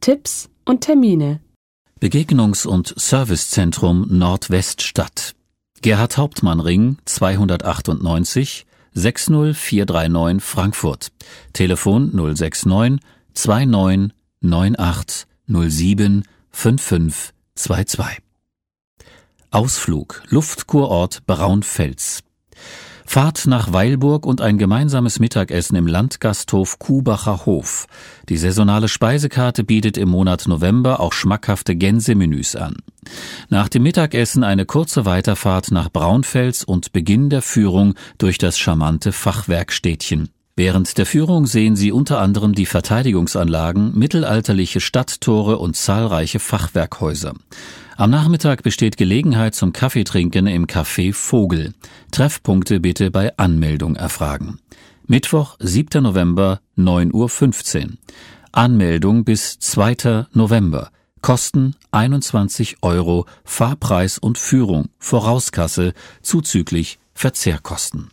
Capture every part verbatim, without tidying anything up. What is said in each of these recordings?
Tipps und Termine. Begegnungs- und Servicezentrum Nordweststadt. Gerhard-Hauptmann-Ring zweihundertachtundneunzig sechs null vier drei neun Frankfurt. Telefon null sechs neun zwei neun neun acht null sieben fünf fünf zwei zwei. Ausflug Luftkurort Braunfels. Fahrt nach Weilburg und ein gemeinsames Mittagessen im Landgasthof Kuhbacher Hof. Die saisonale Speisekarte bietet im Monat November auch schmackhafte Gänsemenüs an. Nach dem Mittagessen eine kurze Weiterfahrt nach Braunfels und Beginn der Führung durch das charmante Fachwerkstädtchen. Während der Führung sehen Sie unter anderem die Verteidigungsanlagen, mittelalterliche Stadttore und zahlreiche Fachwerkhäuser. Am Nachmittag besteht Gelegenheit zum Kaffeetrinken im Café Vogel. Treffpunkte bitte bei Anmeldung erfragen. Mittwoch, siebter November, neun Uhr fünfzehn. Anmeldung bis zweiter November. Kosten einundzwanzig Euro, Fahrpreis und Führung, Vorauskasse, zuzüglich Verzehrkosten.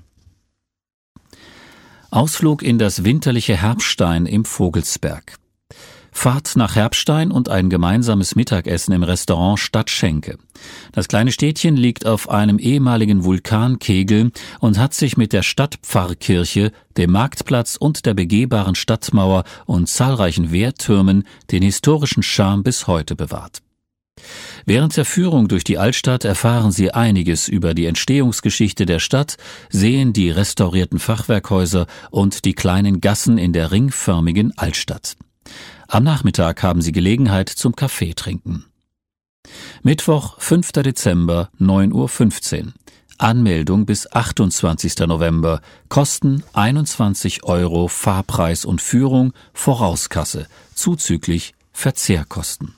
Ausflug in das winterliche Herbstein im Vogelsberg. Fahrt nach Herbstein und ein gemeinsames Mittagessen im Restaurant Stadtschenke. Das kleine Städtchen liegt auf einem ehemaligen Vulkankegel und hat sich mit der Stadtpfarrkirche, dem Marktplatz und der begehbaren Stadtmauer und zahlreichen Wehrtürmen den historischen Charme bis heute bewahrt. Während der Führung durch die Altstadt erfahren Sie einiges über die Entstehungsgeschichte der Stadt, sehen die restaurierten Fachwerkhäuser und die kleinen Gassen in der ringförmigen Altstadt. Am Nachmittag haben Sie Gelegenheit zum Kaffee trinken. Mittwoch, fünfter Dezember, neun Uhr fünfzehn. Anmeldung bis achtundzwanzigster November. Kosten einundzwanzig Euro, Fahrpreis und Führung, Vorauskasse, zuzüglich Verzehrkosten.